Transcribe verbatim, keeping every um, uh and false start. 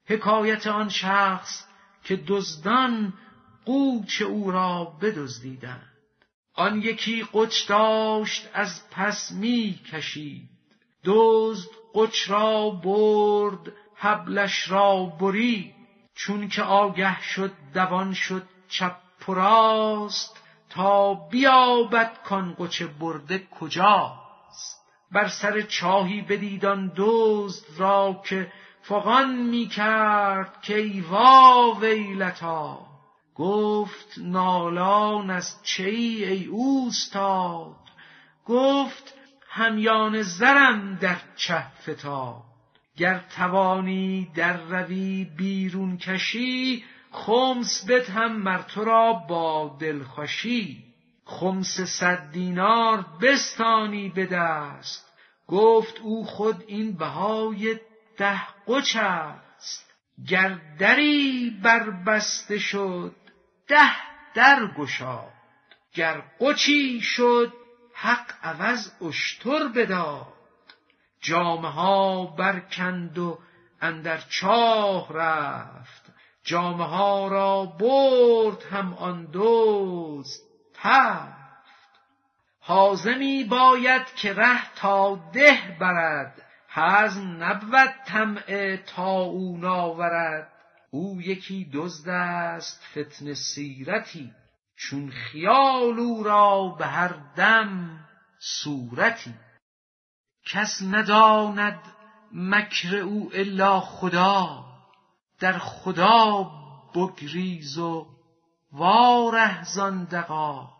حکایت آن شخص که دزدان قوچ او را بدزدیدند. آن یکی قوچ داشت از پس می کشید، دزد قوچ را برد حبلش را برید. چون که آگه شد دوان شد چپ و راست، تا بیابد کان قوچ برده کجاست. بر سر چاهی بدید آن دزد را که فغان می کرد که ای وا ویلتا. گفت نالان از چه ای ای اوستاد، گفت همیان زرم در چه فتاد. گر توانی در روی بیرون کشی، خمس بدهم مر تو را با دلخوشی. خمس صد دینار بستانی به دست، گفت او خود این بهای ده قوچ است. گر دری بربسته شد ده در گشاد، گر قوچی شد حق عوض اشتر بداد. جامه ها برکند و اندر چاه رفت، جامه ها را برد هم آن دزد تفت. حازمی باید که ره تا ده برد، حزم نبود طمع تا او ناورد. او یکی دزد است فتنه سیرتی، چون خیال او را به هر دم صورتی. کس نداند مکر او الا خدا، در خدا بگریز و واره زان دغا.